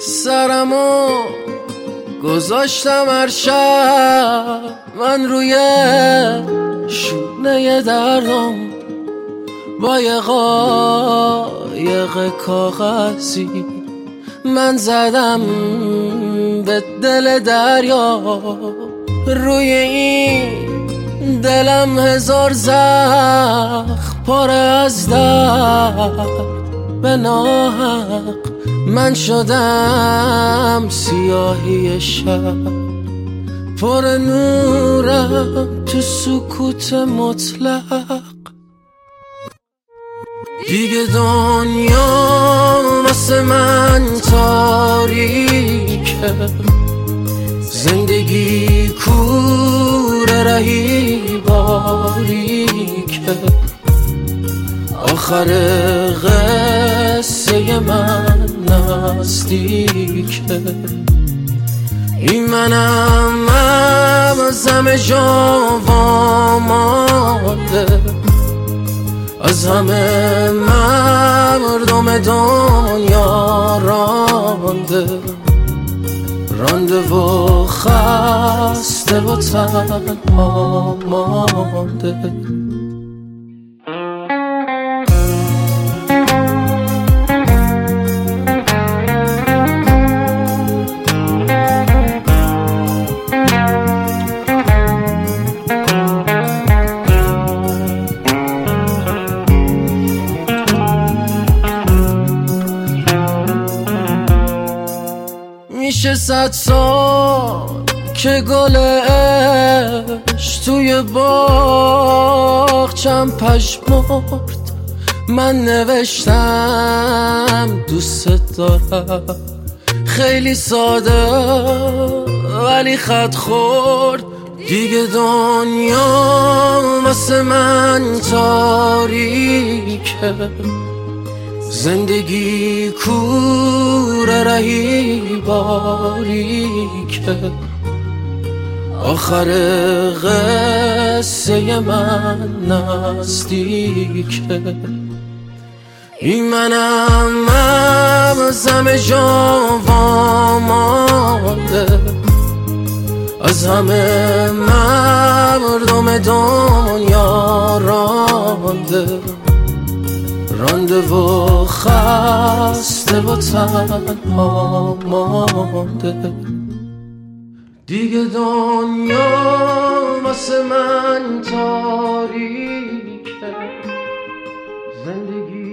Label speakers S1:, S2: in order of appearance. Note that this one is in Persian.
S1: سرمو گذاشتم هر شب من روی شونه دردم با یه قایق کاغذی من زدم به دل دریا. روی این دلم هزار زخم پر از درد به ناحق من شدم سیاهی شب پر نورم تو سکوت مطلق. دیگه دنیا واسه من تاریکه، زندگی کوره رهی باریکه، آخر قصه من نزدیکه. این منم از همه جا وامانده، از همه مردم دنیا رانده و خسته و تنها مانده. میشه 100 سال که گلش توی باغچم پژمرد، من نوشتم دوست دارم، خیلی ساده ولی خط خورد. دیگه دنیا واسه من تاریکه، زندگی کوره رهی باریکه، آخر قصه من نزدیکه. این منم از همه جا وامانده، از همه مردم دنیا رانده و خسته و تنها مانده. دیگه دنیا واسه من تاریکه، زندگی